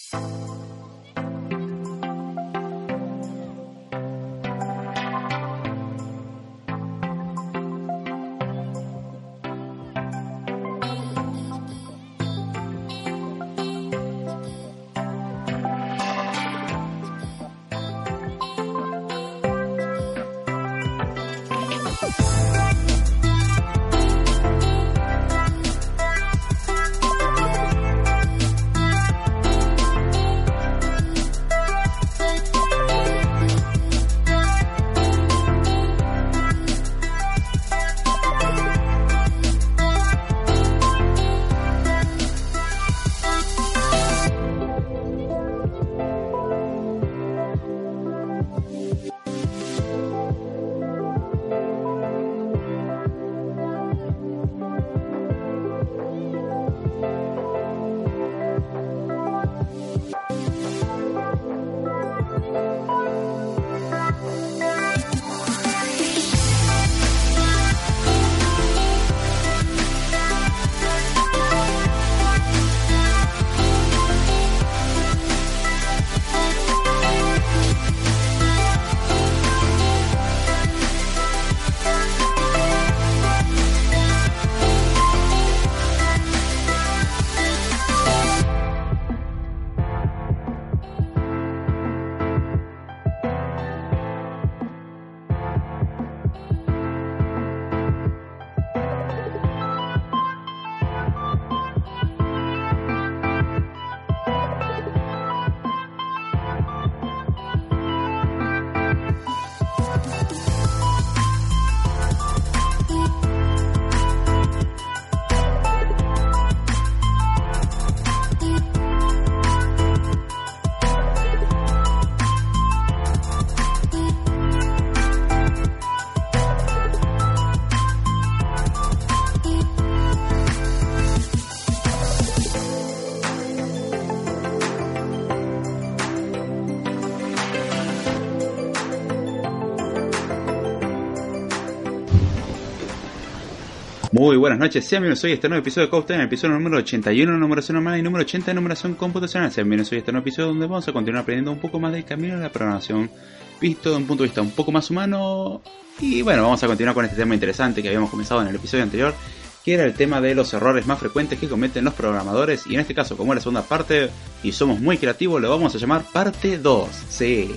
Muy buenas noches, sean bienvenidos hoy a este nuevo episodio de Coaster, en el episodio número 81, numeración normal, y número 80 de numeración computacional. Sean bienvenidos hoy a este nuevo episodio donde vamos a continuar aprendiendo un poco más del camino de la programación, visto de un punto de vista un poco más humano. Y bueno, vamos a continuar con este tema interesante que habíamos comenzado en el episodio anterior, que era el tema de los errores más frecuentes que cometen los programadores. Y en este caso, como es la segunda parte y somos muy creativos, lo vamos a llamar parte 2. Sí,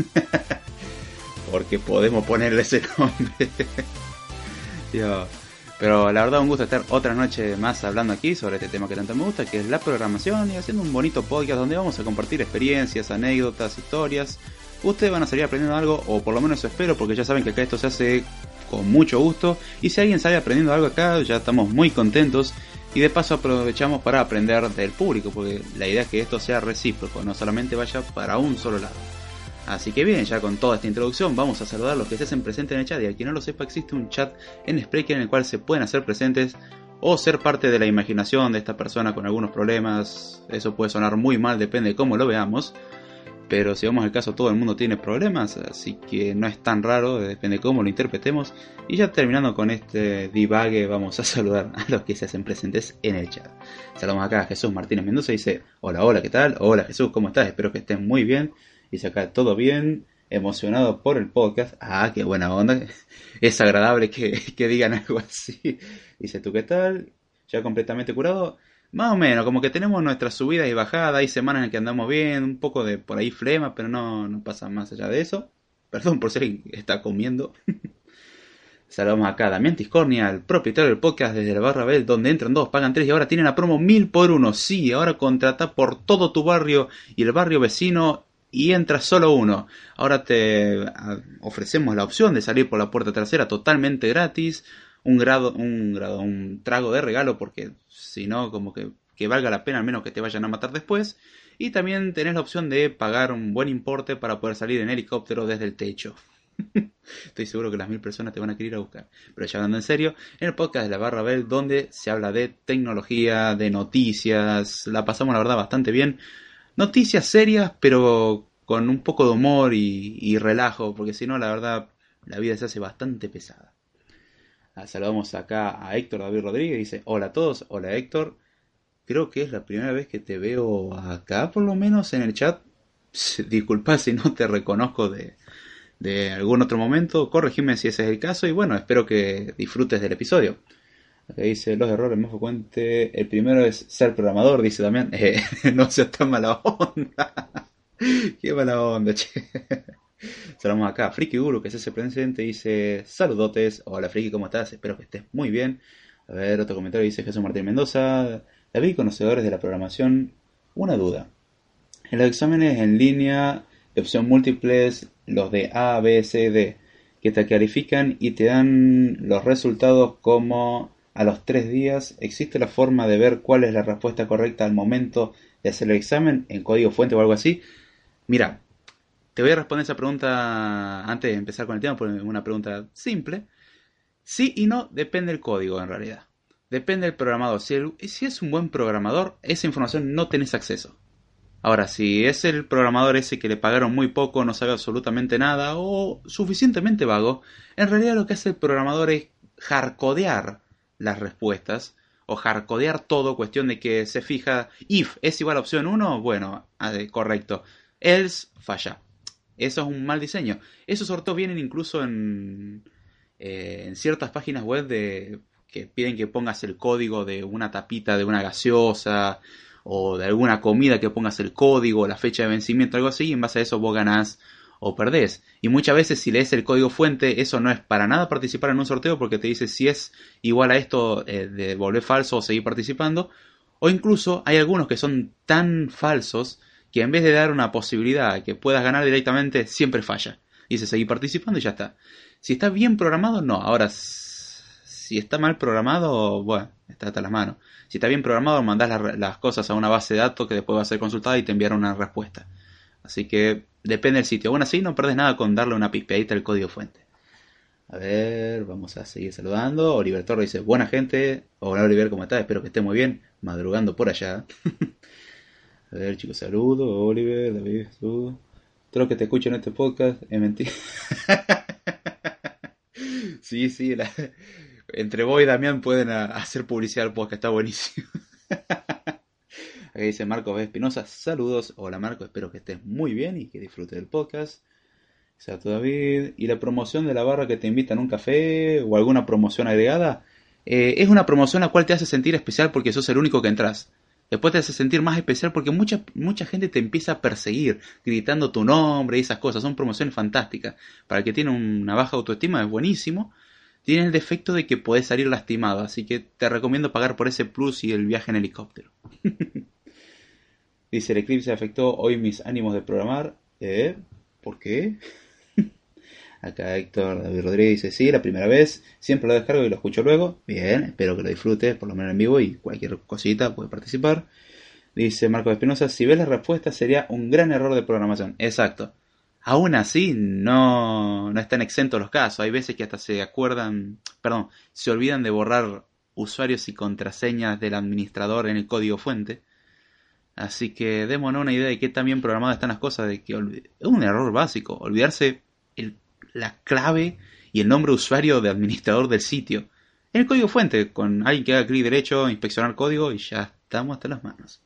porque podemos ponerle ese nombre. Dios. Pero la verdad un gusto estar otra noche más hablando aquí sobre este tema que tanto me gusta, que es la programación, y haciendo un bonito podcast donde vamos a compartir experiencias, anécdotas, historias. Ustedes van a salir aprendiendo algo, o por lo menos eso espero, porque ya saben que acá esto se hace con mucho gusto. Y si alguien sale aprendiendo algo acá, ya estamos muy contentos. Y de paso aprovechamos para aprender del público, porque la idea es que esto sea recíproco, no solamente vaya para un solo lado. Así que bien, ya con toda esta introducción vamos a saludar a los que se hacen presentes en el chat. Y al quien no lo sepa, existe un chat en Spreaker en el cual se pueden hacer presentes o ser parte de la imaginación de esta persona con algunos problemas. Eso puede sonar muy mal, depende de cómo lo veamos, pero si vamos al caso, todo el mundo tiene problemas, así que no es tan raro, depende de cómo lo interpretemos. Y ya terminando con este divague, vamos a saludar a los que se hacen presentes en el chat. Saludamos acá a Jesús Martínez Mendoza, dice: hola, hola, ¿qué tal? Hola Jesús, ¿cómo estás? Espero que estés muy bien. Dice acá: todo bien, emocionado por el podcast. Ah, qué buena onda. Es agradable que digan algo así. Dice: ¿tú qué tal? ¿Ya completamente curado? Más o menos, como que tenemos nuestras subidas y bajadas. Hay semanas en que andamos bien, un poco de por ahí flema, pero no pasa más allá de eso. Perdón por ser que está comiendo. Saludamos acá a Damián Tiscornia, el propietario del podcast desde la Barra Bell, donde entran dos, pagan tres y ahora tienen la promo 1000 por 1. Sí, ahora contrata por todo tu barrio y el barrio vecino y entra solo uno. Ahora te ofrecemos la opción de salir por la puerta trasera totalmente gratis. Un trago de regalo, porque si no, como que valga la pena, al menos que te vayan a matar después. Y también tenés la opción de pagar un buen importe para poder salir en helicóptero desde el techo. Estoy seguro que las 1000 personas te van a querer ir a buscar. Pero ya hablando en serio, en el podcast de la Barra Bell, donde se habla de tecnología, de noticias, la pasamos la verdad bastante bien. Noticias serias, pero con un poco de humor y relajo, porque si no, la verdad, la vida se hace bastante pesada. Saludamos acá a Héctor David Rodríguez, dice: hola a todos, hola Héctor. creo que es la primera vez que te veo acá, por lo menos en el chat. Disculpa si no te reconozco de algún otro momento, corregime si ese es el caso y bueno, espero que disfrutes del episodio. Acá dice los errores más frecuentes. El primero es ser programador, dice Damián. No seas tan mala onda. Qué mala onda, che. Saludamos acá. Friki Guru, que es ese presente, dice saludotes. Hola Friki, ¿cómo estás? Espero que estés muy bien. A ver, otro comentario dice Jesús Martín Mendoza. David, conocedores de la programación. Una duda. En los exámenes en línea de opción múltiples, los de A, B, C, D, que te clarifican y te dan los resultados como a los 3 días, ¿existe la forma de ver cuál es la respuesta correcta al momento de hacer el examen en código fuente o algo así? Mira, te voy a responder esa pregunta antes de empezar con el tema, porque es una pregunta simple. Sí y no, depende del código en realidad. Depende del programador. Si es un buen programador, esa información no tenés acceso. Ahora, si es el programador ese que le pagaron muy poco, no sabe absolutamente nada o suficientemente vago, en realidad lo que hace el programador es hardcodear las respuestas o hardcodear todo, cuestión de que se fija if es igual a opción 1, bueno, correcto, else falla. Eso es un mal diseño. Esos sobre todo vienen incluso en ciertas páginas web que piden que pongas el código de una tapita de una gaseosa o de alguna comida, que pongas el código, la fecha de vencimiento, algo así, y en base a eso vos ganás o perdés. Y muchas veces si lees el código fuente, eso no es para nada participar en un sorteo, porque te dice si es igual a esto, devolver falso o seguir participando. O incluso hay algunos que son tan falsos que en vez de dar una posibilidad que puedas ganar directamente, siempre falla. Dice seguir participando y ya está. Si está bien programado, no. Ahora, si está mal programado, bueno, está hasta las manos. Si está bien programado, mandás las cosas a una base de datos que después va a ser consultada y te enviará una respuesta. Así que depende del sitio. Aún así, no perdés nada con darle una pispeadita al código fuente. A ver, vamos a seguir saludando. Oliver Torre dice, buena gente. Hola Oliver, ¿cómo estás? Espero que esté muy bien. Madrugando por allá. A ver, chicos, saludos. Oliver, David, saludos. Todo lo que te escucho en este podcast es mentira. Sí, sí, entre vos y Damián pueden hacer publicidad al podcast, está buenísimo. Aquí dice Marcos B. Espinosa, saludos. Hola Marcos, espero que estés muy bien y que disfrutes del podcast. Exacto, David. ¿Y la promoción de la barra que te invitan a un café o alguna promoción agregada? Es una promoción la cual te hace sentir especial porque sos el único que entras. Después te hace sentir más especial porque mucha gente te empieza a perseguir, gritando tu nombre y esas cosas. Son promociones fantásticas. Para el que tiene una baja autoestima es buenísimo. Tiene el defecto de que podés salir lastimado, así que te recomiendo pagar por ese plus y el viaje en helicóptero. Dice, el eclipse afectó hoy mis ánimos de programar. ¿Por qué? Acá Héctor David Rodríguez dice, sí, la primera vez, siempre lo descargo y lo escucho luego. Bien, espero que lo disfrutes, por lo menos en vivo, y cualquier cosita puede participar. Dice Marcos Espinosa, si ves la respuesta sería un gran error de programación. Exacto. Aún así, no están exentos los casos. Hay veces que hasta se olvidan de borrar usuarios y contraseñas del administrador en el código fuente. Así que démonos una idea de qué tan bien programadas están las cosas, de que es un error básico, olvidarse la clave y el nombre de usuario de administrador del sitio. En el código fuente, con alguien que haga clic derecho, inspeccionar código y ya estamos hasta las manos.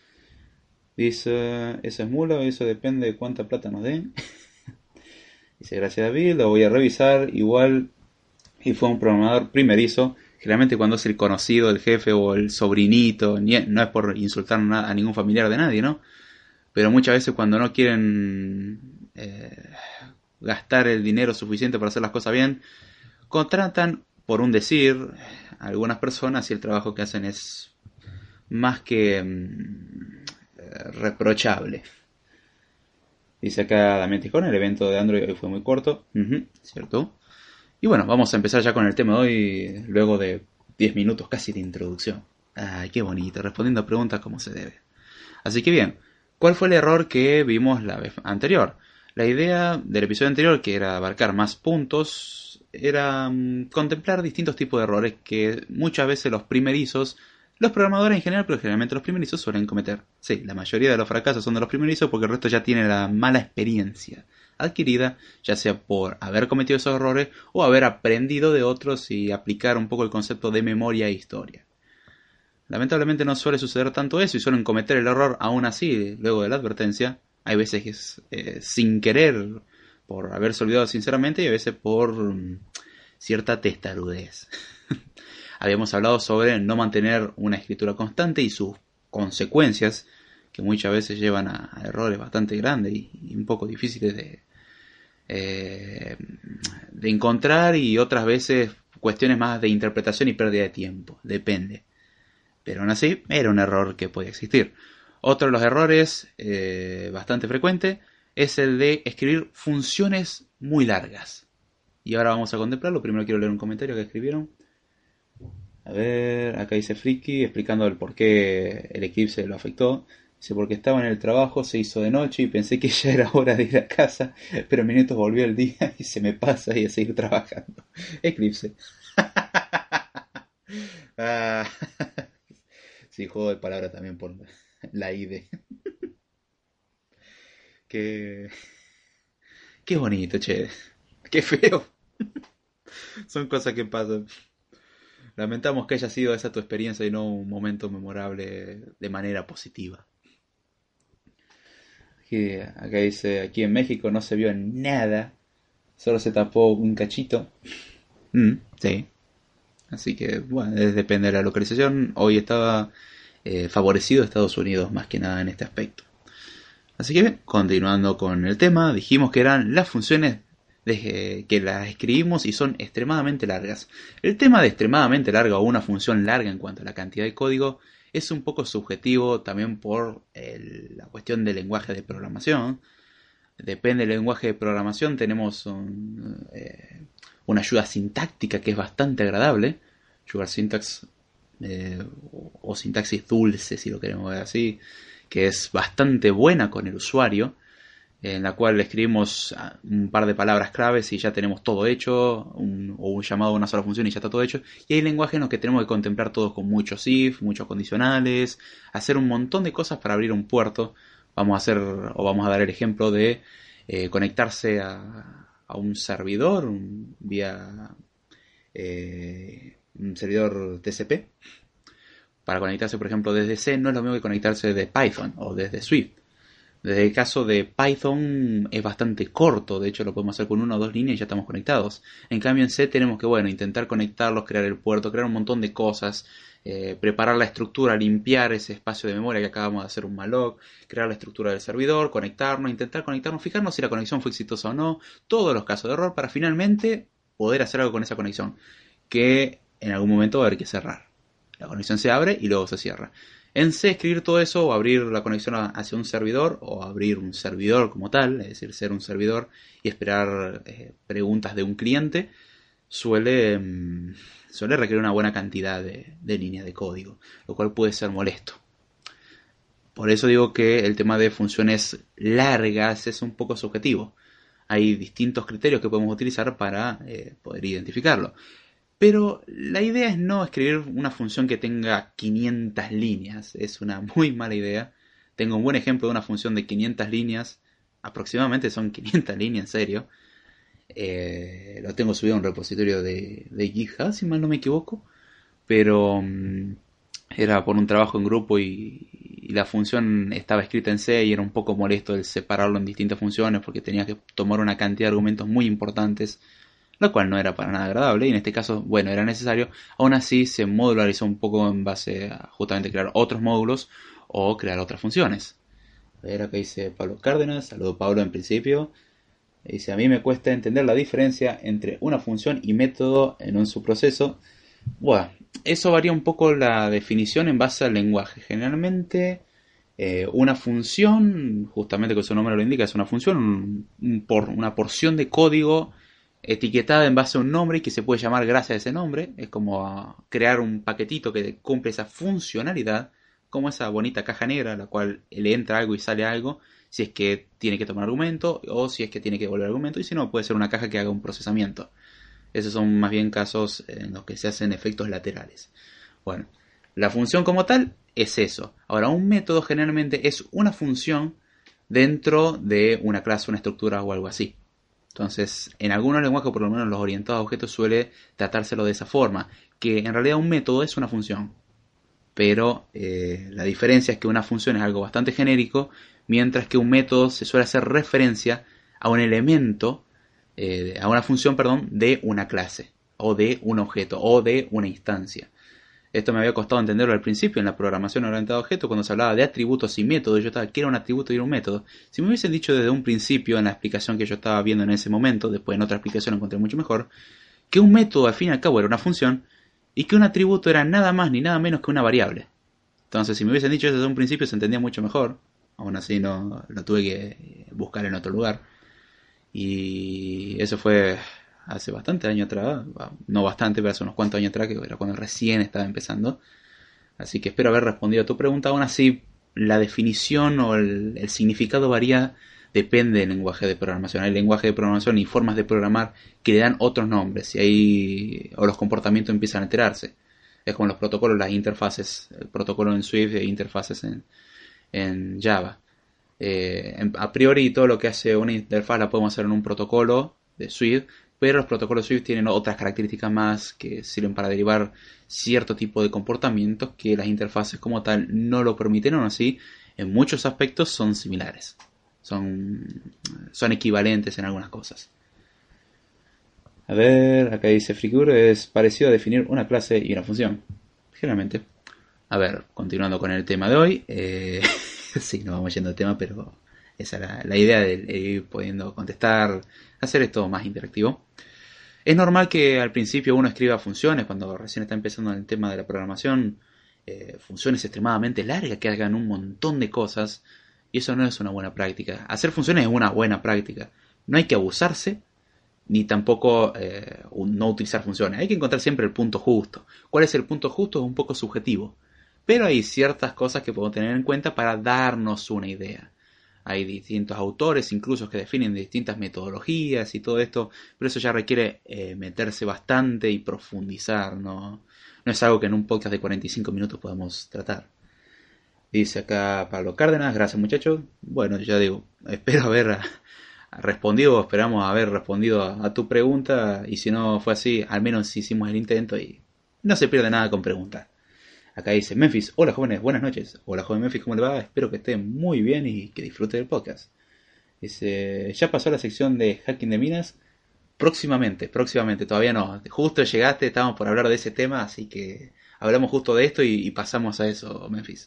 Dice, eso es mula, eso depende de cuánta plata nos den. Dice, gracias David, lo voy a revisar. Igual, y fue un programador primerizo. Generalmente cuando es el conocido, el jefe o el sobrinito, no es por insultar a ningún familiar de nadie, ¿no? Pero muchas veces cuando no quieren gastar el dinero suficiente para hacer las cosas bien, contratan, por un decir, a algunas personas y el trabajo que hacen es más que reprochable. Dice acá Damián Tijón, el evento de Android hoy fue muy corto. ¿Cierto? Y bueno, vamos a empezar ya con el tema de hoy, luego de 10 minutos casi de introducción. Ay, qué bonito, respondiendo a preguntas como se debe. Así que bien, ¿cuál fue el error que vimos la vez anterior? La idea del episodio anterior, que era abarcar más puntos, era contemplar distintos tipos de errores que muchas veces los primerizos, los programadores en general, pero generalmente los primerizos suelen cometer. Sí, la mayoría de los fracasos son de los primerizos porque el resto ya tiene la mala experiencia adquirida, ya sea por haber cometido esos errores o haber aprendido de otros y aplicar un poco el concepto de memoria e historia. Lamentablemente no suele suceder tanto eso y suelen cometer el error aún así, luego de la advertencia. Hay veces que es sin querer, por haberse olvidado sinceramente, y a veces por cierta testarudez. Habíamos hablado sobre no mantener una escritura constante y sus consecuencias, que muchas veces llevan a errores bastante grandes y un poco difíciles de encontrar, y otras veces cuestiones más de interpretación y pérdida de tiempo, depende. Pero aún así era un error que podía existir. Otro de los errores bastante frecuente es el de escribir funciones muy largas. Y ahora vamos a contemplarlo. Primero quiero leer un comentario que escribieron. A ver, acá dice Friki explicando el por qué el eclipse lo afectó. Dice, porque estaba en el trabajo, se hizo de noche y pensé que ya era hora de ir a casa, pero en minutos volvió el día y se me pasa y a seguir trabajando. Eclipse. Ah, sí, juego de palabras también por la ID. Qué, qué bonito, che. Qué feo. Son cosas que pasan. Lamentamos que haya sido esa tu experiencia y no un momento memorable de manera positiva. Acá dice, aquí en México no se vio nada, solo se tapó un cachito. Sí. Así que, bueno, depende de la localización. Hoy estaba favorecido Estados Unidos más que nada en este aspecto. Así que bien, continuando con el tema, dijimos que eran las funciones que las escribimos y son extremadamente largas. El tema de extremadamente larga o una función larga en cuanto a la cantidad de código es un poco subjetivo también por la cuestión del lenguaje de programación. Depende del lenguaje de programación, tenemos una ayuda sintáctica que es bastante agradable. Sugar Syntax o sintaxis dulce, si lo queremos ver así, que es bastante buena con el usuario, en la cual escribimos un par de palabras claves y ya tenemos todo hecho, o un llamado a una sola función y ya está todo hecho. Y hay lenguajes en los que tenemos que contemplar todo con muchos if, muchos condicionales, hacer un montón de cosas para abrir un puerto. Vamos a dar el ejemplo de conectarse a un servidor vía un servidor TCP. Para conectarse, por ejemplo, desde C no es lo mismo que conectarse desde Python o desde Swift. Desde el caso de Python es bastante corto, de hecho lo podemos hacer con una o dos líneas y ya estamos conectados. En cambio en C tenemos que, intentar conectarlos, crear el puerto, crear un montón de cosas, preparar la estructura, limpiar ese espacio de memoria que acabamos de hacer un malloc, crear la estructura del servidor, conectarnos, intentar conectarnos, fijarnos si la conexión fue exitosa o no, todos los casos de error para finalmente poder hacer algo con esa conexión, que en algún momento va a haber que cerrar. La conexión se abre y luego se cierra. En C, escribir todo eso o abrir la conexión hacia un servidor o abrir un servidor como tal, es decir, ser un servidor y esperar preguntas de un cliente, suele requerir una buena cantidad de líneas de código, lo cual puede ser molesto. Por eso digo que el tema de funciones largas es un poco subjetivo. Hay distintos criterios que podemos utilizar para poder identificarlo. Pero la idea es no escribir una función que tenga 500 líneas. Es una muy mala idea. Tengo un buen ejemplo de una función de 500 líneas. Aproximadamente son 500 líneas, en serio. Lo tengo subido a un repositorio de GitHub, si mal no me equivoco. Pero era por un trabajo en grupo y la función estaba escrita en C y era un poco molesto el separarlo en distintas funciones porque tenía que tomar una cantidad de argumentos muy importantes, lo cual no era para nada agradable y en este caso, era necesario. Aún así se modularizó un poco en base a justamente crear otros módulos o crear otras funciones. A ver, acá dice Pablo Cárdenas, saludo Pablo en principio. Dice, a mí me cuesta entender la diferencia entre una función y método en un subproceso. Bueno, eso varía un poco la definición en base al lenguaje. Generalmente una función, justamente como su nombre lo indica, es una función, una porción de código etiquetada en base a un nombre y que se puede llamar gracias a ese nombre. Es como crear un paquetito que cumple esa funcionalidad, como esa bonita caja negra a la cual le entra algo y sale algo, si es que tiene que tomar argumento o si es que tiene que devolver argumento, y si no, puede ser una caja que haga un procesamiento. Esos son más bien casos en los que se hacen efectos laterales. Bueno, la función como tal es eso. Ahora, un método generalmente es una función dentro de una clase, una estructura o algo así. Entonces, en algunos lenguajes, por lo menos los orientados a objetos, suele tratárselo de esa forma, que en realidad un método es una función. pero la diferencia es que una función es algo bastante genérico, mientras que un método se suele hacer referencia a un elemento, a una función, perdón, de una clase, o de un objeto, o de una instancia. Esto me había costado entenderlo al principio en la programación orientada a objetos, cuando se hablaba de atributos y métodos. Yo estaba, ¿qué era un atributo y un método? Si me hubiesen dicho desde un principio en la explicación que yo estaba viendo en ese momento, después en otra explicación lo encontré mucho mejor, que un método al fin y al cabo era una función y que un atributo era nada más ni nada menos que una variable. Entonces, si me hubiesen dicho eso desde un principio, se entendía mucho mejor. Aún así, no lo tuve que buscar en otro lugar. Y eso fue hace bastante años atrás. No bastante, pero hace unos cuantos años atrás, que era cuando recién estaba empezando. Así que espero haber respondido a tu pregunta. Aún así, la definición o el significado varía, depende del lenguaje de programación. Hay lenguajes de programación y formas de programar que le dan otros nombres y ahí o los comportamientos empiezan a alterarse. Es como los protocolos, las interfaces, el protocolo en Swift e interfaces en Java. A priori todo lo que hace una interfaz la podemos hacer en un protocolo de Swift, pero los protocolos Swift tienen otras características más que sirven para derivar cierto tipo de comportamientos que las interfaces como tal no lo permiten, aún así en muchos aspectos son similares, son equivalentes en algunas cosas. A ver, acá dice FreeCure es parecido a definir una clase y una función, generalmente. A ver, continuando con el tema de hoy, sí, nos vamos yendo al tema, pero esa era la idea de ir pudiendo contestar, hacer esto más interactivo. Es normal que al principio uno escriba funciones cuando recién está empezando en el tema de la programación, funciones extremadamente largas que hagan un montón de cosas, y eso no es una buena práctica. Hacer funciones es una buena práctica. No hay que abusarse, ni tampoco no utilizar funciones. Hay que encontrar siempre el punto justo. ¿Cuál es el punto justo? Es un poco subjetivo. Pero hay ciertas cosas que podemos tener en cuenta para darnos una idea. Hay distintos autores incluso que definen distintas metodologías y todo esto, pero eso ya requiere meterse bastante y profundizar, ¿no? No es algo que en un podcast de 45 minutos podamos tratar. Dice acá Pablo Cárdenas, gracias muchachos. Bueno, ya digo, espero haber respondido, esperamos haber respondido a tu pregunta, y si no fue así, al menos hicimos el intento y no se pierde nada con preguntar. Acá dice Memphis, hola jóvenes, buenas noches. Hola joven Memphis, ¿cómo le va? Espero que esté muy bien y que disfrute del podcast. Dice, ya pasó la sección de hacking de minas. Próximamente, todavía no. Justo llegaste, estábamos por hablar de ese tema, así que hablamos justo de esto y pasamos a eso, Memphis.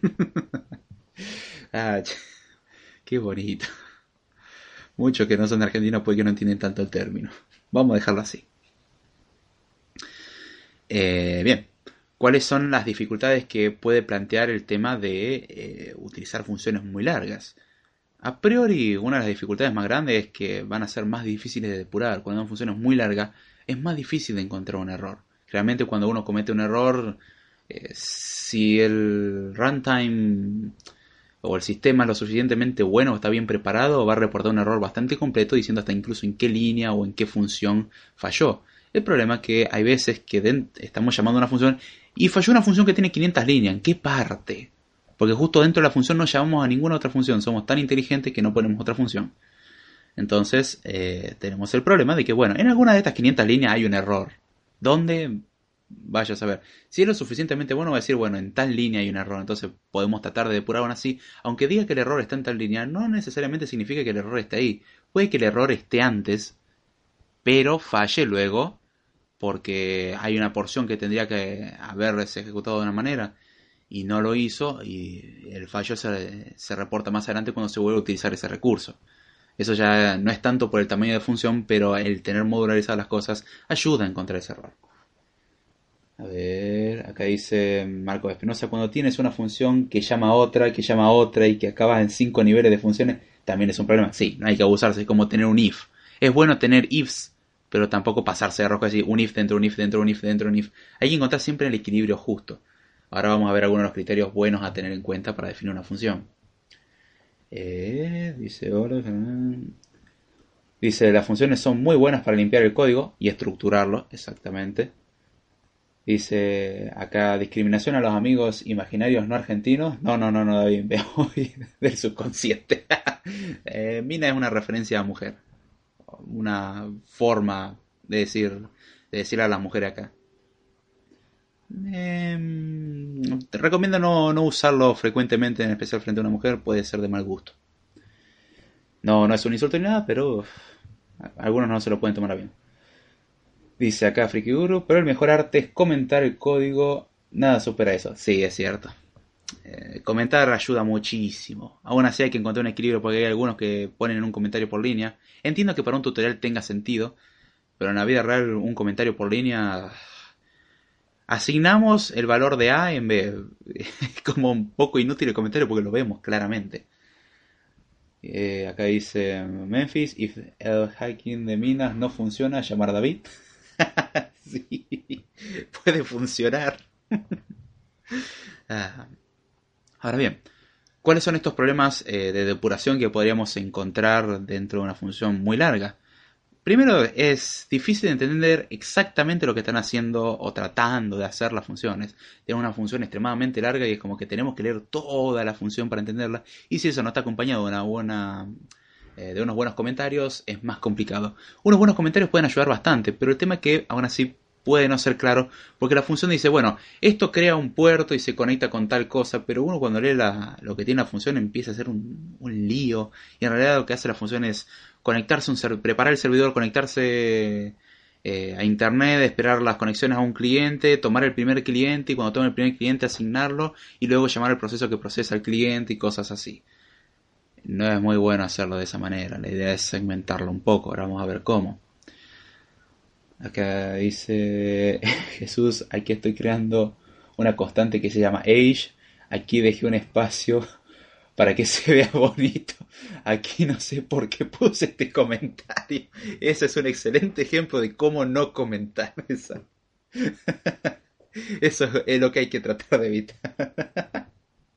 Ah, qué bonito. Muchos que no son argentinos puede que no entienden tanto el término. Vamos a dejarlo así. Bien. ¿Cuáles son las dificultades que puede plantear el tema de utilizar funciones muy largas? A priori, una de las dificultades más grandes es que van a ser más difíciles de depurar. Cuando una función es muy larga, es más difícil de encontrar un error. Realmente cuando uno comete un error, si el runtime o el sistema es lo suficientemente bueno o está bien preparado, va a reportar un error bastante completo diciendo hasta incluso en qué línea o en qué función falló. El problema es que hay veces que estamos llamando a una función y falló una función que tiene 500 líneas. ¿En qué parte? Porque justo dentro de la función no llamamos a ninguna otra función. Somos tan inteligentes que no ponemos otra función. Entonces tenemos el problema de que, bueno, en alguna de estas 500 líneas hay un error. ¿Dónde? Vaya a saber. Si es lo suficientemente bueno, va a decir, bueno, en tal línea hay un error. Entonces podemos tratar de depurar aún así. Aunque diga que el error está en tal línea, no necesariamente significa que el error esté ahí. Puede que el error esté antes, pero falle luego, porque hay una porción que tendría que haberse ejecutado de una manera y no lo hizo, y el fallo se reporta más adelante cuando se vuelve a utilizar ese recurso. Eso ya no es tanto por el tamaño de función, pero el tener modularizadas las cosas ayuda a encontrar ese error. A ver, acá dice Marco Espinosa, cuando tienes una función que llama a otra, que llama a otra y que acabas en 5 niveles de funciones, también es un problema. Sí, no hay que abusarse, es como tener un if. Es bueno tener ifs, pero tampoco pasarse de rojo así, un if dentro, un if dentro, un if dentro, un if. Hay que encontrar siempre el equilibrio justo. Ahora vamos a ver algunos de los criterios buenos a tener en cuenta para definir una función. Dice hola. Dice, las funciones son muy buenas para limpiar el código y estructurarlo, exactamente. Dice, acá, discriminación a los amigos imaginarios no argentinos. No, David, veo hoy del subconsciente. Mina es una referencia a mujer. Una forma de decir a las mujeres acá. Te recomiendo no usarlo frecuentemente, en especial frente a una mujer, puede ser de mal gusto. No es un insulto ni nada, pero algunos no se lo pueden tomar a bien. Dice acá Friki Guru, pero el mejor arte es comentar el código, nada supera eso. Sí, es cierto. Comentar ayuda muchísimo. Aún así hay que encontrar un equilibrio porque hay algunos que ponen un comentario por línea. Entiendo que para un tutorial tenga sentido, pero en la vida real un comentario por línea asignamos el valor de A en B. Es como un poco inútil el comentario porque lo vemos claramente. Acá dice Memphis, if el hacking de minas no funciona, llamar a David. Sí, puede funcionar. Ah, ahora bien, ¿cuáles son estos problemas de depuración que podríamos encontrar dentro de una función muy larga? Primero, es difícil de entender exactamente lo que están haciendo o tratando de hacer las funciones. Tienen una función extremadamente larga y es como que tenemos que leer toda la función para entenderla. Y si eso no está acompañado de unos buenos comentarios, es más complicado. Unos buenos comentarios pueden ayudar bastante, pero el tema es que aún así puede no ser claro, porque la función dice, bueno, esto crea un puerto y se conecta con tal cosa, pero uno cuando lee lo que tiene la función empieza a ser un lío, y en realidad lo que hace la función es conectarse, preparar el servidor, conectarse a internet, esperar las conexiones a un cliente, tomar el primer cliente y cuando tome el primer cliente asignarlo y luego llamar al proceso que procesa el cliente y cosas así. No es muy bueno hacerlo de esa manera, la idea es segmentarlo un poco, ahora vamos a ver cómo. Acá dice Jesús, aquí estoy creando una constante que se llama age, aquí dejé un espacio para que se vea bonito. Aquí no sé por qué puse este comentario. Ese es un excelente ejemplo de cómo no comentar eso. Eso es lo que hay que tratar de evitar.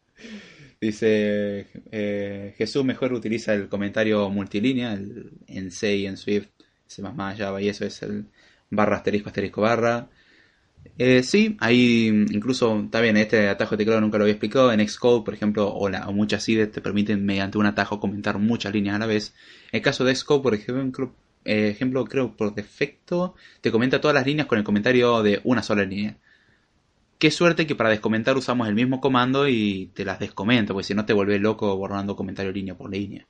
Dice Jesús mejor utiliza el comentario multilínea en C y en Swift, C++, Java y eso es el barra asterisco asterisco barra. Sí, ahí incluso está bien, este atajo de teclado nunca lo había explicado. En Xcode, por ejemplo, o muchas IDEs te permiten mediante un atajo comentar muchas líneas a la vez. En el caso de Xcode, por ejemplo, creo por defecto te comenta todas las líneas con el comentario de una sola línea. Qué suerte que para descomentar usamos el mismo comando y te las descomenta, porque si no te vuelves loco borrando comentario línea por línea.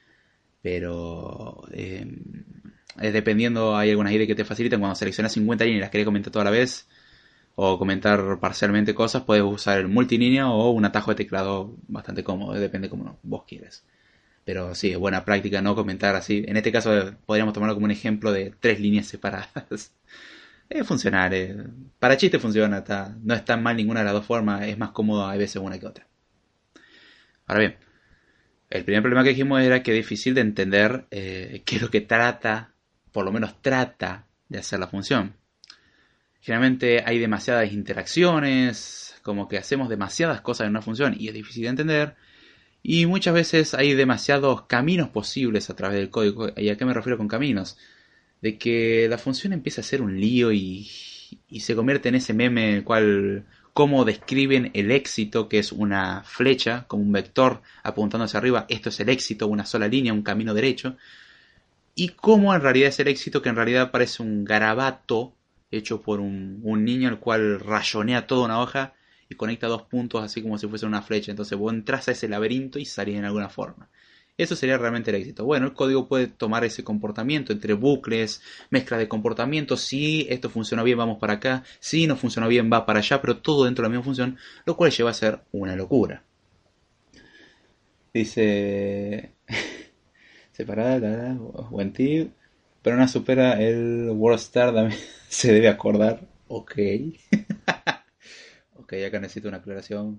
Pero dependiendo, hay algunas IDEs que te facilitan cuando seleccionas 50 líneas y las querés comentar toda la vez o comentar parcialmente cosas, puedes usar el multilínea o un atajo de teclado bastante cómodo, depende como vos quieres. Pero sí, es buena práctica no comentar así. En este caso podríamos tomarlo como un ejemplo de 3 líneas separadas. Es funcionar, para chiste funciona, no es tan mal ninguna de las dos formas, es más cómodo a veces una que otra. Ahora bien, el primer problema que dijimos era que es difícil de entender qué es lo que trata, por lo menos trata de hacer la función. Generalmente hay demasiadas interacciones, como que hacemos demasiadas cosas en una función y es difícil de entender. Y muchas veces hay demasiados caminos posibles a través del código. ¿Y a qué me refiero con caminos? De que la función empieza a ser un lío y se convierte en ese meme en el cual cómo describen el éxito, que es una flecha, como un vector apuntando hacia arriba. Esto es el éxito, una sola línea, un camino derecho. Y cómo en realidad es el éxito, que en realidad parece un garabato hecho por un niño el cual rayonea toda una hoja y conecta dos puntos así como si fuese una flecha. Entonces vos entras a ese laberinto y salís en alguna forma. Eso sería realmente el éxito. Bueno, el código puede tomar ese comportamiento entre bucles, mezcla de comportamientos. Si esto funciona bien, vamos para acá. Si no funciona bien, va para allá. Pero todo dentro de la misma función, lo cual lleva a ser una locura. Dice... separada, buen tip. Pero no supera el WordStar, también se debe acordar. Ok. Ok, acá necesito una aclaración.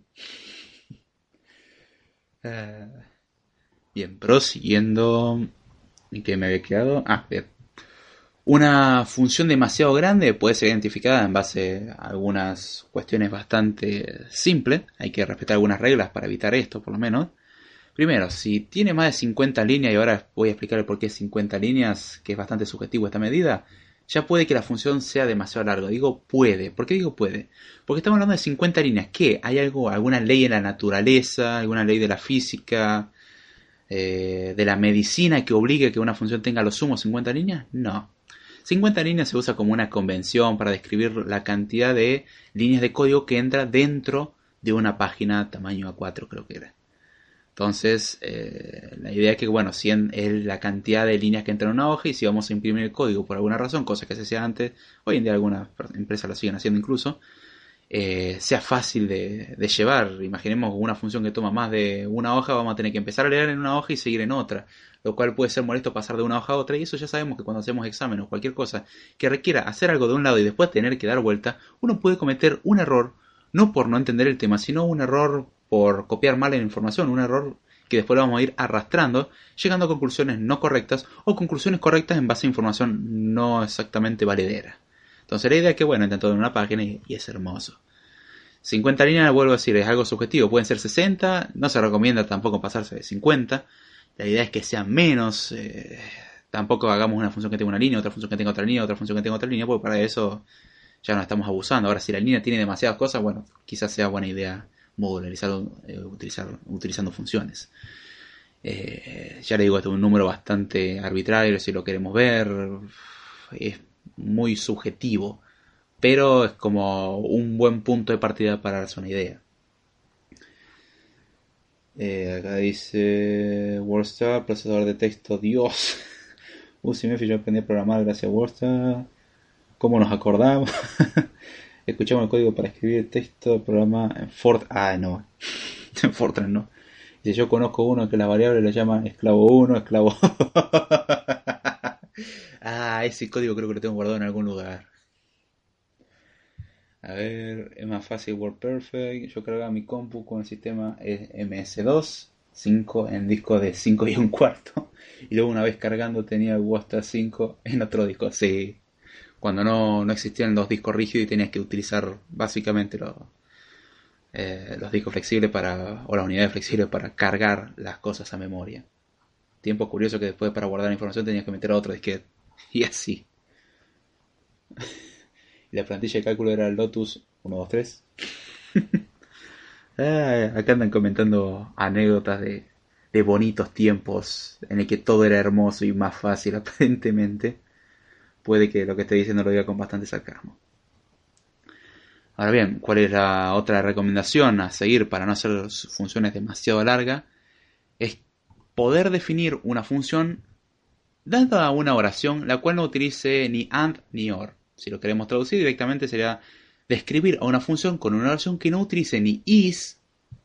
Bien, prosiguiendo. ¿En qué me había quedado? Bien. Una función demasiado grande puede ser identificada en base a algunas cuestiones bastante simples. Hay que respetar algunas reglas para evitar esto, por lo menos. Primero, si tiene más de 50 líneas, y ahora voy a explicar el por qué 50 líneas, que es bastante subjetivo esta medida, ya puede que la función sea demasiado larga. Digo puede. ¿Por qué digo puede? Porque estamos hablando de 50 líneas. ¿Qué? ¿Hay alguna ley en la naturaleza, alguna ley de la física, de la medicina que obligue a que una función tenga a lo sumo 50 líneas? No. 50 líneas se usa como una convención para describir la cantidad de líneas de código que entra dentro de una página tamaño A4, creo que era. Entonces, la idea es que, bueno, 100 es la cantidad de líneas que entran en una hoja, y si vamos a imprimir el código por alguna razón, cosa que se hacía antes, hoy en día algunas empresas lo siguen haciendo incluso, sea fácil de llevar. Imaginemos una función que toma más de una hoja, vamos a tener que empezar a leer en una hoja y seguir en otra, lo cual puede ser molesto pasar de una hoja a otra, y eso ya sabemos que cuando hacemos exámenes o cualquier cosa que requiera hacer algo de un lado y después tener que dar vuelta, uno puede cometer un error, no por no entender el tema, sino un error por copiar mal la información, un error que después lo vamos a ir arrastrando, llegando a conclusiones no correctas o conclusiones correctas en base a información no exactamente valedera. Entonces la idea es que, bueno, intento en una página y es hermoso. 50 líneas, vuelvo a decir, es algo subjetivo. Pueden ser 60, no se recomienda tampoco pasarse de 50. La idea es que sean menos. Tampoco hagamos una función que tenga una línea, otra función que tenga otra línea, otra función que tenga otra línea, porque para eso ya no estamos abusando. Ahora, si la línea tiene demasiadas cosas, bueno, quizás sea buena idea modularizar, utilizando funciones. Ya le digo, esto es un número bastante arbitrario si lo queremos ver. Es muy subjetivo, pero es como un buen punto de partida para darse una idea. Acá dice WordStar, procesador de texto, Dios. Si me yo aprendí a programar gracias a WordStar. ¿Cómo nos acordamos? Escuchamos el código para escribir texto, programa en no. En Fortran no. Dice, yo conozco uno que las variables le llaman esclavo 1, esclavo... ese código creo que lo tengo guardado en algún lugar. A ver, es más fácil WordPerfect. Yo cargaba mi compu con el sistema MS2, 5 en disco de 5 y un cuarto. Y luego una vez cargando tenía WordStar 5 en otro disco. Sí, cuando no existían los discos rígidos y tenías que utilizar básicamente los discos flexibles o las unidades flexibles para cargar las cosas a memoria. Tiempo curioso que después para guardar la información tenías que meter a otro disquete. Y así. Y la plantilla de cálculo era el Lotus 123. Acá andan comentando anécdotas de bonitos tiempos en el que todo era hermoso y más fácil aparentemente. Puede que lo que esté diciendo lo diga con bastante sarcasmo. Ahora bien, ¿cuál es la otra recomendación a seguir para no hacer funciones demasiado largas? Es poder definir una función dada una oración la cual no utilice ni AND ni OR. Si lo queremos traducir directamente sería describir a una función con una oración que no utilice ni is,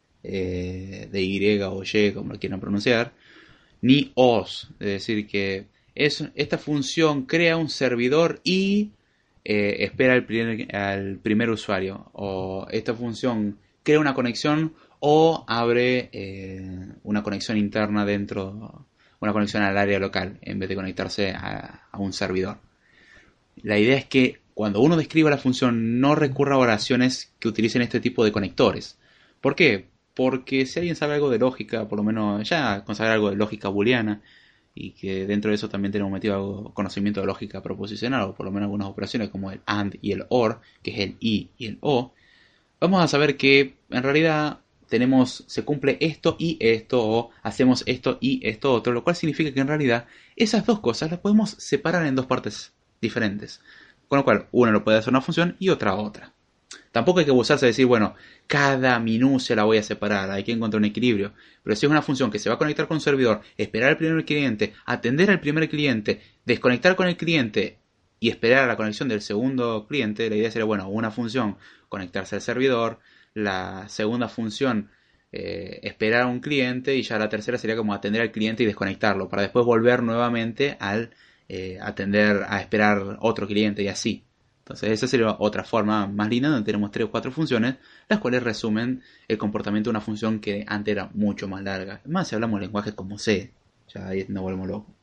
de Y o Y como lo quieran pronunciar, ni os. Es decir, que esta función crea un servidor y espera al primer usuario. O esta función crea una conexión o abre una conexión interna dentro, una conexión al área local en vez de conectarse a un servidor. La idea es que cuando uno describa la función no recurra a oraciones que utilicen este tipo de conectores. ¿Por qué? Porque si alguien sabe algo de lógica, por lo menos ya con saber algo de lógica booleana, y que dentro de eso también tenemos metido algo, conocimiento de lógica proposicional, o por lo menos algunas operaciones como el AND y el OR, que es el I y el O, vamos a saber que en realidad se cumple esto y esto, o hacemos esto y esto otro, lo cual significa que en realidad esas dos cosas las podemos separar en dos partes diferentes. Con lo cual, una lo puede hacer una función y otra. Tampoco hay que abusarse de decir, bueno, cada minucia la voy a separar, hay que encontrar un equilibrio. Pero si es una función que se va a conectar con un servidor, esperar al primer cliente, atender al primer cliente, desconectar con el cliente y esperar a la conexión del segundo cliente, la idea sería, bueno, una función conectarse al servidor, la segunda función esperar a un cliente, y ya la tercera sería como atender al cliente y desconectarlo, para después volver nuevamente al atender, a esperar otro cliente y así. Entonces esa sería otra forma más linda, donde tenemos 3 o 4 funciones, las cuales resumen el comportamiento de una función que antes era mucho más larga. Más si hablamos lenguajes como C, ya ahí nos volvemos locos.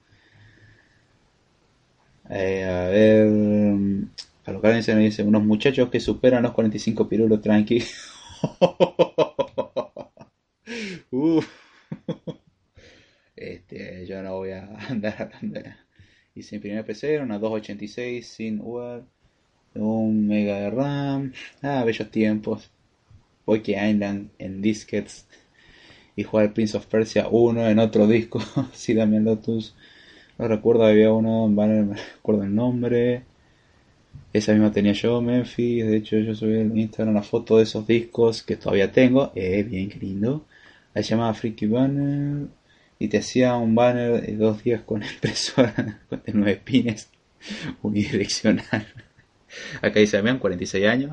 A ver, a lo que dice, unos muchachos que superan los 45 pirulos tranqui. Yo no voy a andar hablando. Dice mi primer PC era una 286 sin UART, un mega de RAM. Bellos tiempos. Poike Island en disquets y jugar Prince of Persia 1 en otro disco. Sí, dame Lotus. No recuerdo, había uno, un banner, me recuerdo el nombre. Esa misma tenía yo, Memphis. De hecho, yo subí en Instagram una foto de esos discos que todavía tengo. Bien, qué lindo. Ahí se llamaba Freaky Banner. Y te hacía un banner de 2 días con impresora de 9 pines unidireccional. Acá dice Damián, 46 años.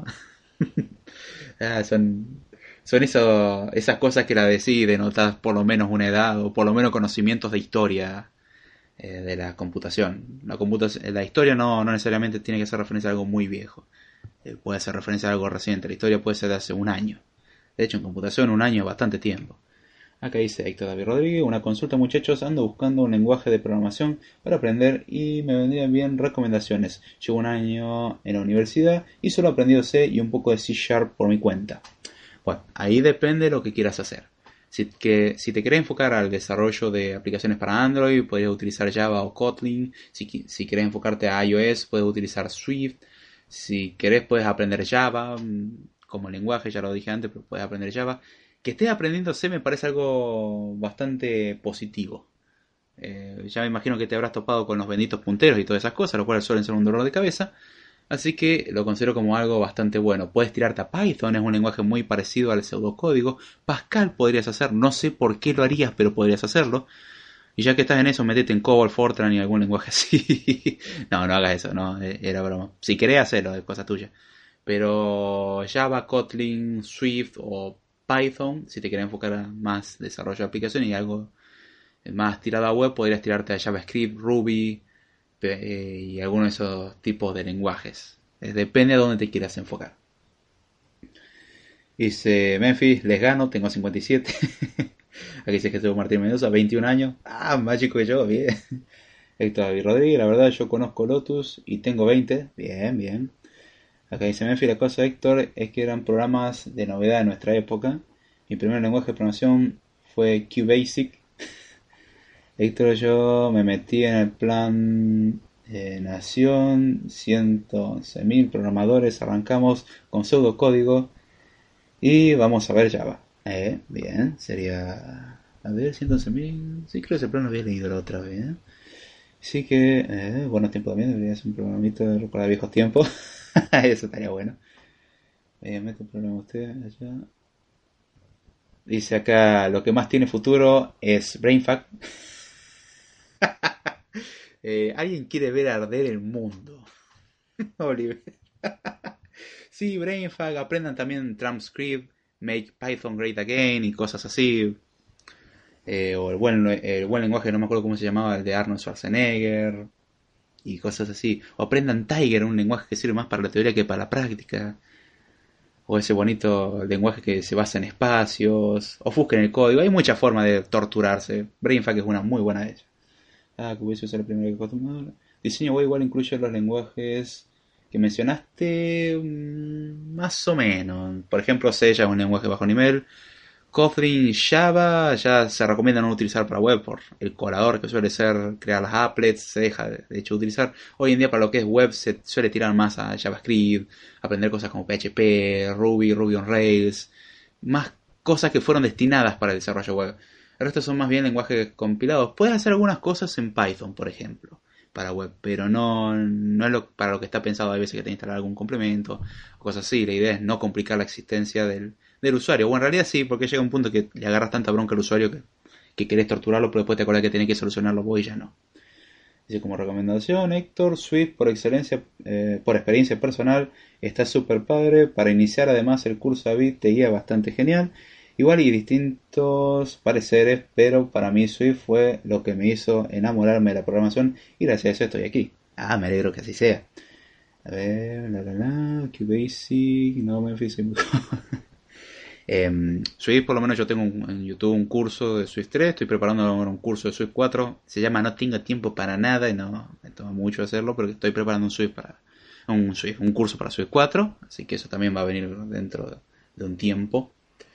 Son esas cosas que la decís, denotas por lo menos una edad o por lo menos conocimientos de historia de la computación. La historia no necesariamente tiene que hacer referencia a algo muy viejo. Puede hacer referencia a algo reciente. La historia puede ser de hace un año. De hecho, en computación un año es bastante tiempo. Acá dice Héctor David Rodríguez, una consulta muchachos, ando buscando un lenguaje de programación para aprender y me vendrían bien recomendaciones. Llevo un año en la universidad y solo he aprendido C y un poco de C Sharp por mi cuenta. Bueno, ahí depende de lo que quieras hacer. Si te querés enfocar al desarrollo de aplicaciones para Android, podrías utilizar Java o Kotlin. Si querés enfocarte a iOS, puedes utilizar Swift. Si querés, puedes aprender Java como lenguaje, ya lo dije antes, pero puedes aprender Java. Que estés aprendiendo C me parece algo bastante positivo. Ya me imagino que te habrás topado con los benditos punteros y todas esas cosas, lo cual suelen ser un dolor de cabeza. Así que lo considero como algo bastante bueno. Puedes tirarte a Python, es un lenguaje muy parecido al pseudocódigo. Pascal podrías hacer, no sé por qué lo harías, pero podrías hacerlo. Y ya que estás en eso, metete en Cobol, Fortran y algún lenguaje así. No hagas eso, no, era broma. Si querés hacerlo, es cosa tuya. Pero Java, Kotlin, Swift o Python, si te querés enfocar a más desarrollo de aplicaciones y algo más tirado a web, podrías tirarte a JavaScript, Ruby, y alguno de esos tipos de lenguajes. Depende de dónde te quieras enfocar. Dice Memphis, les gano, tengo 57. Aquí dice Jesús Martín Mendoza, 21 años. Más chico que yo, bien. Héctor David Rodríguez, la verdad yo conozco Lotus y tengo 20. Bien, bien. Acá dice Memphis, la cosa Héctor es que eran programas de novedad de nuestra época. Mi primer lenguaje de programación fue QBasic. Héctor, yo me metí en el plan Nación, 111.000 programadores, arrancamos con pseudocódigo y vamos a ver Java. Bien, sería... A ver, 111.000... Sí, creo que ese plan lo había leído la otra vez. Sí que, buenos tiempos también, debería ser un programito de recordar viejos tiempos. Eso estaría bueno. Mete un problema usted allá. Dice acá, lo que más tiene futuro es BrainFuck. Alguien quiere ver arder el mundo. Oliver. Sí, BrainFuck, aprendan también Transcript, Make Python Great Again y cosas así. O el buen lenguaje, no me acuerdo cómo se llamaba, el de Arnold Schwarzenegger. Y cosas así. O aprendan Tiger, un lenguaje que sirve más para la teoría que para la práctica. O ese bonito lenguaje que se basa en espacios. Ofusquen el código. Hay muchas formas de torturarse. BrainFuck es una muy buena de ellas. Que voy a usar el primero que acostumbro. Diseño web igual incluye los lenguajes que mencionaste, más o menos. Por ejemplo, C ya es un lenguaje de bajo nivel. Kotlin y Java ya se recomienda no utilizar para web por el colador que suele ser crear las applets, se deja de hecho utilizar. Hoy en día para lo que es web se suele tirar más a JavaScript, aprender cosas como PHP, Ruby, Ruby on Rails, más cosas que fueron destinadas para el desarrollo web. El resto son más bien lenguajes compilados. Puedes hacer algunas cosas en Python, por ejemplo, para web, pero no es para lo que está pensado. Hay veces que te instalar algún complemento o cosas así. La idea es no complicar la existencia del usuario. O en realidad sí, porque llega un punto que le agarras tanta bronca al usuario que querés torturarlo, pero después te acordás que tenés que solucionarlo vos y ya no. Dice como recomendación, Héctor, Swift por excelencia, por experiencia personal, está súper padre. Para iniciar además el curso David te guía bastante genial. Igual y distintos pareceres, pero para mí Swift fue lo que me hizo enamorarme de la programación y gracias a eso estoy aquí. Me alegro que así sea. A ver, QBasic, no me fui. Swift, por lo menos yo tengo en YouTube un curso de Swift 3, estoy preparando ahora un curso de Swift 4, se llama No tengo tiempo para nada y no me toma mucho hacerlo, pero estoy preparando un curso para Swift 4, así que eso también va a venir dentro de un tiempo.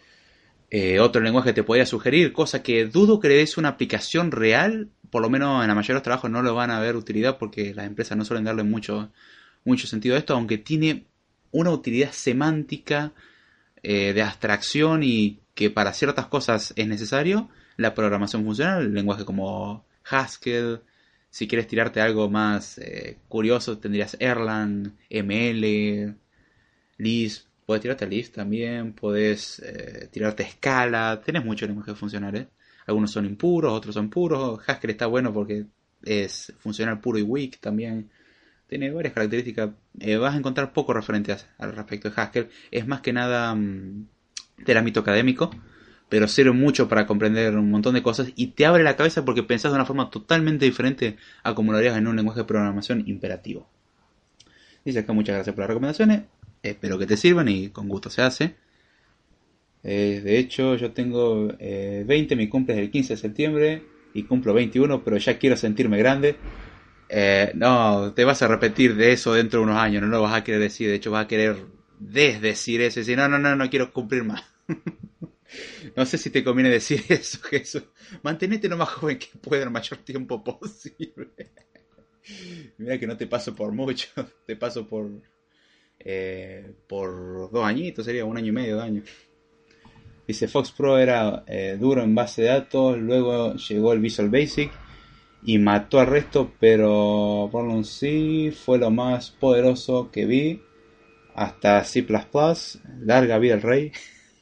Otro lenguaje que te podría sugerir, cosa que dudo que le des una aplicación real, por lo menos en la mayoría de los trabajos no lo van a ver utilidad porque las empresas no suelen darle mucho sentido a esto, aunque tiene una utilidad semántica, de abstracción y que para ciertas cosas es necesario, la programación funcional, lenguaje como Haskell, Si quieres tirarte algo más curioso, tendrías Erlang, ML, Lisp. Puedes tirarte a Lisp también, puedes tirarte Scala. Tenés muchos lenguajes funcionales. Algunos son impuros, otros son puros. Haskell está bueno porque es funcional puro y weak también. Tiene varias características. Vas a encontrar pocos referentes al respecto de Haskell. Es más que nada del ámbito académico, pero sirve mucho para comprender un montón de cosas y te abre la cabeza porque pensás de una forma totalmente diferente a como lo harías en un lenguaje de programación imperativo. Dice acá: muchas gracias por las recomendaciones, espero que te sirvan y con gusto se hace. De hecho, yo tengo 20, mi cumple es el 15 de septiembre y cumplo 21, pero ya quiero sentirme grande. No, te vas a repetir de eso dentro de unos años, no lo vas a querer decir, de hecho vas a querer desdecir eso y decir, no quiero cumplir más. No sé si te conviene decir eso, Jesús. Mantenete lo más joven que pueda el mayor tiempo posible. Mira que no te paso por mucho, te paso por 2 añitos, sería 1 año y medio, 2 años. Dice: Fox Pro era duro en base de datos, luego llegó el Visual Basic y mató al resto, pero Borlon C fue lo más poderoso que vi hasta C++. Larga vida el rey.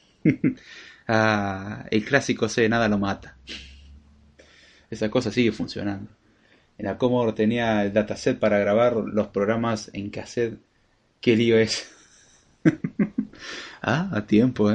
El clásico C de nada lo mata. Esa cosa sigue funcionando. En la Commodore tenía el dataset para grabar los programas en cassette. Qué lío es. A tiempo,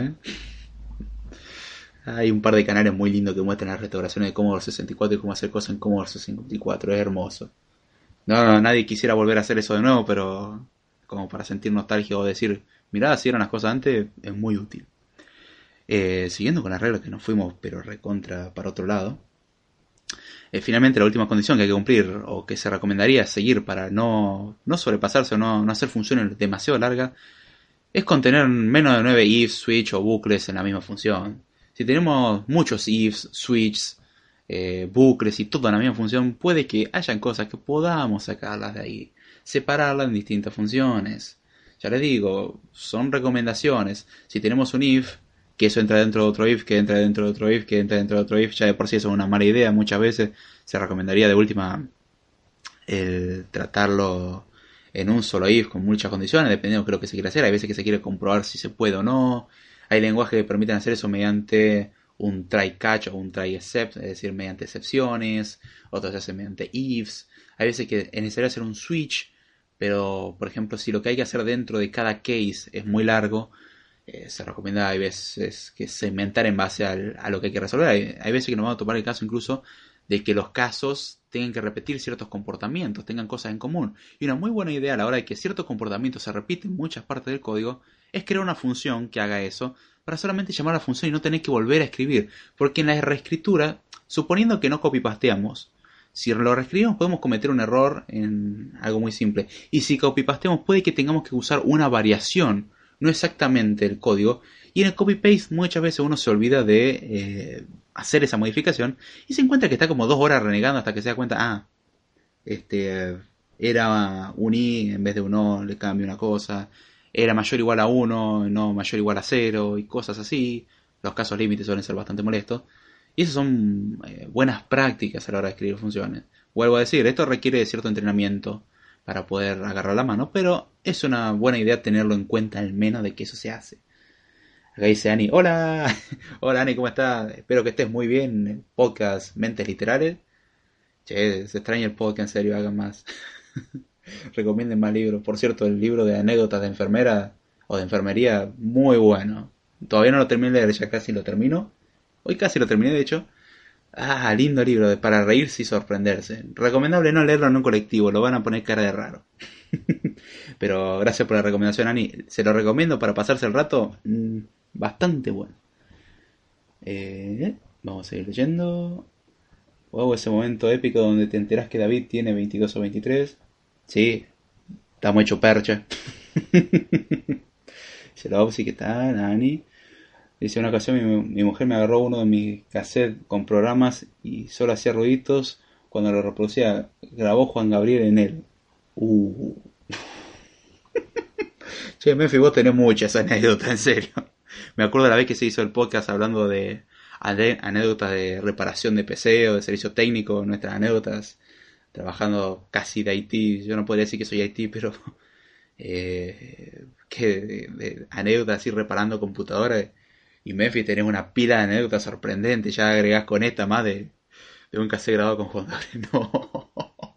Hay un par de canales muy lindos que muestran las restauraciones de Commodore 64 y cómo hacer cosas en Commodore 64. Es hermoso. No, nadie quisiera volver a hacer eso de nuevo, pero como para sentir nostalgia o decir, mirá, así eran las cosas antes, es muy útil. Siguiendo con las reglas que nos fuimos, pero recontra para otro lado. Finalmente, la última condición que hay que cumplir, o que se recomendaría seguir para no sobrepasarse o no hacer funciones demasiado largas, es contener menos de 9 ifs, switch o bucles en la misma función. Si tenemos muchos ifs, switches, bucles y todo en la misma función, puede que hayan cosas que podamos sacarlas de ahí, separarlas en distintas funciones. Ya les digo, son recomendaciones. Si tenemos un if, que eso entra dentro de otro if, que entra dentro de otro if, que entra dentro de otro if, ya de por sí eso es una mala idea. Muchas veces se recomendaría de última el tratarlo en un solo if con muchas condiciones, dependiendo de lo que se quiera hacer. Hay veces que se quiere comprobar si se puede o no. Hay lenguajes que permiten hacer eso mediante un try catch o un try except, es decir, mediante excepciones. Otros se hacen mediante ifs. Hay veces que es necesario hacer un switch, pero por ejemplo, si lo que hay que hacer dentro de cada case es muy largo, se recomienda, hay veces, que segmentar en base a lo que hay que resolver. Hay veces que nos vamos a tomar el caso incluso de que los casos tengan que repetir ciertos comportamientos, tengan cosas en común. Y una muy buena idea a la hora de que ciertos comportamientos se repiten en muchas partes del código es crear una función que haga eso para solamente llamar a la función y no tener que volver a escribir. Porque en la reescritura, suponiendo que no copypasteamos, si lo reescribimos podemos cometer un error en algo muy simple. Y si copypasteamos puede que tengamos que usar una variación, no exactamente el código. Y en el copy-paste muchas veces uno se olvida de hacer esa modificación y se encuentra que está como 2 horas renegando hasta que se da cuenta, era un i en vez de un o, le cambio una cosa, era mayor o igual a 1, no mayor o igual a 0 y cosas así. Los casos límites suelen ser bastante molestos. Y esas son buenas prácticas a la hora de escribir funciones. Vuelvo a decir, esto requiere de cierto entrenamiento para poder agarrar la mano, pero es una buena idea tenerlo en cuenta al menos de que eso se hace. Acá dice Ani: hola, hola Ani, ¿cómo estás? Espero que estés muy bien en el podcast Mentes Literales. Che, se extraña el podcast, en serio, hagan más. Recomienden más libros. Por cierto, el libro de anécdotas de enfermera o de enfermería, muy bueno. Todavía no lo terminé de leer, ya casi lo termino. Hoy casi lo terminé, de hecho. Lindo libro, para reírse y sorprenderse. Recomendable no leerlo en un colectivo, lo van a poner cara de raro. Pero gracias por la recomendación, Ani. Se lo recomiendo para pasarse el rato. Bastante bueno. Vamos a seguir leyendo. Wow, ese momento épico donde te enteras que David tiene 22 o 23. Sí, estamos hecho percha. Dice la Opsi: ¿qué tal, Ani? Dice: una ocasión mi mujer me agarró uno de mis cassettes con programas y solo hacía ruiditos cuando lo reproducía. Grabó Juan Gabriel en él. Che, Memphis, vos tenés muchas anécdotas, en serio. Me acuerdo de la vez que se hizo el podcast hablando de anécdotas de reparación de PC o de servicio técnico, nuestras anécdotas trabajando casi de IT. Yo no podría decir que soy IT, pero que de anécdotas así reparando computadoras. Y Memphis tenés una pila de anécdotas sorprendentes. Ya agregás con esta más de un cassette grabado con jugadores. No.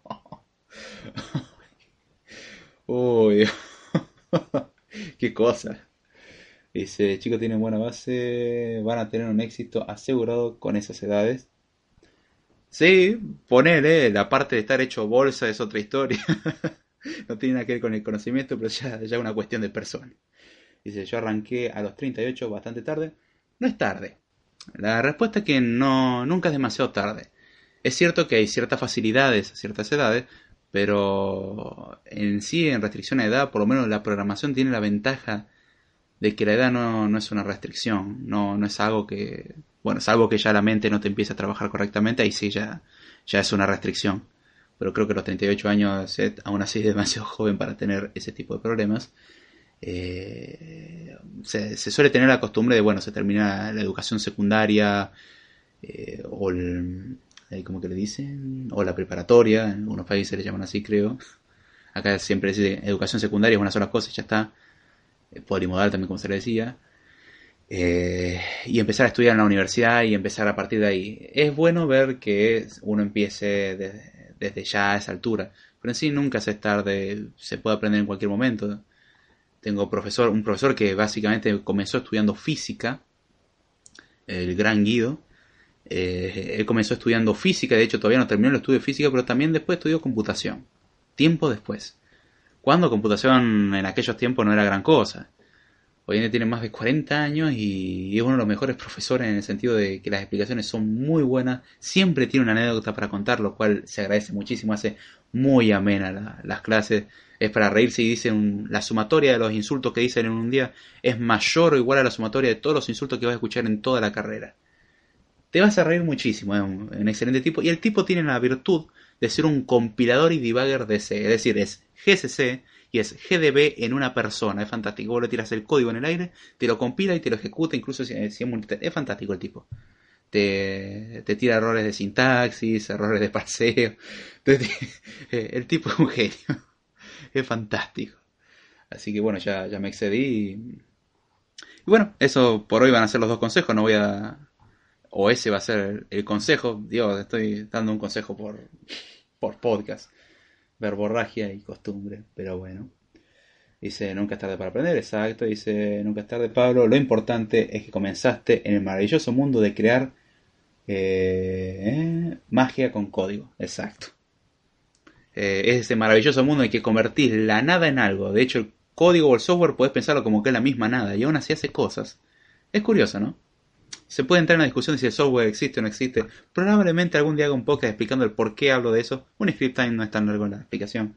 Uy, qué cosa. Dice, chicos tienen buena base, van a tener un éxito asegurado con esas edades. Sí, ponele, la parte de estar hecho bolsa es otra historia. No tiene nada que ver con el conocimiento, pero ya es una cuestión de persona. Dice, yo arranqué a los 38 bastante tarde. No es tarde. La respuesta es que no, nunca es demasiado tarde. Es cierto que hay ciertas facilidades a ciertas edades, pero en sí, en restricción a edad, por lo menos la programación tiene la ventaja de que la edad no es una restricción, no es algo que, bueno, es algo que ya la mente no te empieza a trabajar correctamente, ahí sí ya es una restricción. Pero creo que los 38 años aún así es demasiado joven para tener ese tipo de problemas. Se suele tener la costumbre de, bueno, se termina la educación secundaria o ¿cómo que le dicen? O la preparatoria, en algunos países le llaman así, creo. Acá siempre dice educación secundaria es una sola cosa y ya está. Polimodal también, como se le decía. Y empezar a estudiar en la universidad y empezar a partir de ahí. Es bueno ver que uno empiece desde ya a esa altura, pero en sí nunca se es tarde, se puede aprender en cualquier momento. Tengo un profesor que básicamente comenzó estudiando física, el gran Guido. Él comenzó estudiando física, de hecho todavía no terminó el estudio de física, pero también después estudió computación, tiempo después. Cuando computación en aquellos tiempos no era gran cosa. Hoy en día tiene más de 40 años y es uno de los mejores profesores en el sentido de que las explicaciones son muy buenas. Siempre tiene una anécdota para contar, lo cual se agradece muchísimo. Hace muy amena las clases. Es para reírse y dicen la sumatoria de los insultos que dicen en un día es mayor o igual a la sumatoria de todos los insultos que vas a escuchar en toda la carrera. Te vas a reír muchísimo, es un excelente tipo. Y el tipo tiene la virtud de ser un compilador y debugger de C. Es decir, es GCC y es GDB en una persona. Es fantástico. Vos le tiras el código en el aire, te lo compila y te lo ejecuta, incluso si es multitarea. Es fantástico el tipo. Te tira errores de sintaxis, errores de parseo. El tipo es un genio. Es fantástico. Así que bueno, ya me excedí. Y bueno, eso por hoy van a ser los dos consejos. No voy a... O ese va a ser el consejo. Dios, estoy dando un consejo por podcast. Verborragia y costumbre. Pero bueno. Dice, nunca es tarde para aprender. Exacto. Dice, nunca es tarde, Pablo. Lo importante es que comenzaste en el maravilloso mundo de crear magia con código. Exacto. Es ese maravilloso mundo en que convertís la nada en algo. De hecho, el código o el software podés pensarlo como que es la misma nada. Y aún así hace cosas. Es curioso, ¿no? Se puede entrar en una discusión de si el software existe o no existe. Probablemente algún día haga un podcast explicando el por qué hablo de eso. Un script time no es tan largo en la explicación.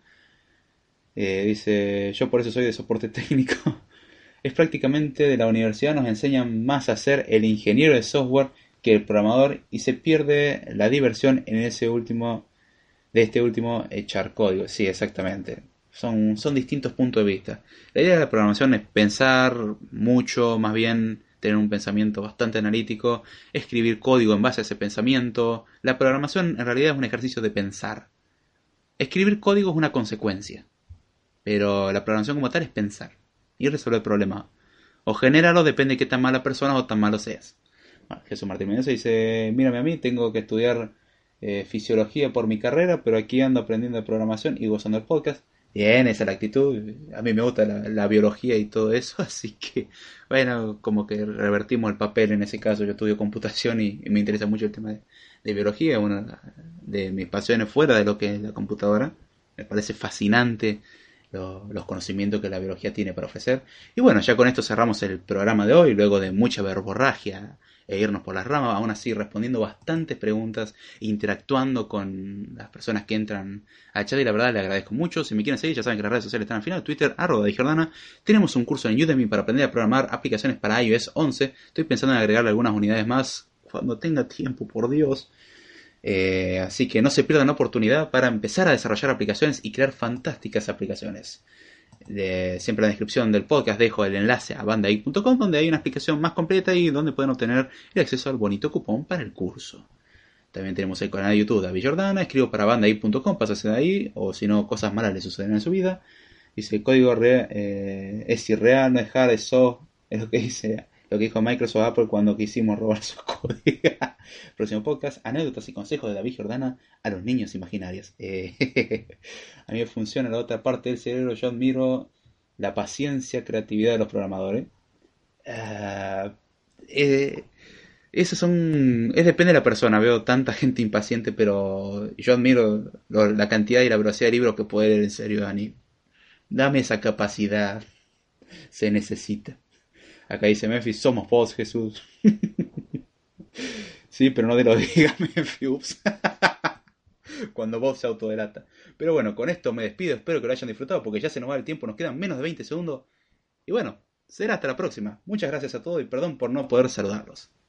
Dice, yo por eso soy de soporte técnico. Es prácticamente de la universidad nos enseñan más a ser el ingeniero de software que el programador y se pierde la diversión en ese último, de este último echar código. Sí, exactamente. Son distintos puntos de vista. La idea de la programación es pensar mucho, más bien tener un pensamiento bastante analítico, escribir código en base a ese pensamiento. La programación en realidad es un ejercicio de pensar. Escribir código es una consecuencia, pero la programación como tal es pensar y resolver problemas. O generarlo, depende de qué tan mala persona o tan malo seas. Bueno, Jesús Martín Mendoza dice, mírame a mí, tengo que estudiar fisiología por mi carrera, pero aquí ando aprendiendo de programación y gozando el podcast. Bien, esa es la actitud. A mí me gusta la biología y todo eso, así que, bueno, como que revertimos el papel en ese caso. Yo estudio computación y me interesa mucho el tema de biología, una de mis pasiones fuera de lo que es la computadora. Me parece fascinante los conocimientos que la biología tiene para ofrecer. Y bueno, ya con esto cerramos el programa de hoy, luego de mucha verborragia e irnos por las ramas, aún así respondiendo bastantes preguntas, interactuando con las personas que entran al chat y la verdad le agradezco mucho. Si me quieren seguir ya saben que las redes sociales están al final, Twitter, @dijordana. Tenemos un curso en Udemy para aprender a programar aplicaciones para iOS 11. Estoy pensando en agregarle algunas unidades más cuando tenga tiempo, por Dios. Así que no se pierdan la oportunidad para empezar a desarrollar aplicaciones y crear fantásticas aplicaciones. Siempre en la descripción del podcast dejo el enlace a bandageek.com, donde hay una explicación más completa y donde pueden obtener el acceso al bonito cupón para el curso. También tenemos el canal de YouTube David Jordana. Escribo para bandai.com, pásase de ahí. O si no, cosas malas le suceden en su vida. Dice, el código es irreal, no es hard, es soft. Es lo que dice, lo que dijo Microsoft Apple cuando quisimos robar su código. Próximo podcast, anécdotas y consejos de David Jordana a los niños imaginarios. A mí me funciona la otra parte del cerebro. Yo admiro la paciencia, creatividad de los programadores. Ah, eh, Esos son. Depende de la persona. Veo tanta gente impaciente, pero yo admiro la cantidad y la velocidad de libros que puede leer en serio, Dani. Dame esa capacidad. Se necesita. Acá dice Memphis, somos vos, Jesús. Sí, pero no te lo digas, Memphis. Ups. Cuando vos se autodelata. Pero bueno, con esto me despido. Espero que lo hayan disfrutado porque ya se nos va el tiempo. Nos quedan menos de 20 segundos. Y bueno, será hasta la próxima. Muchas gracias a todos y perdón por no poder saludarlos.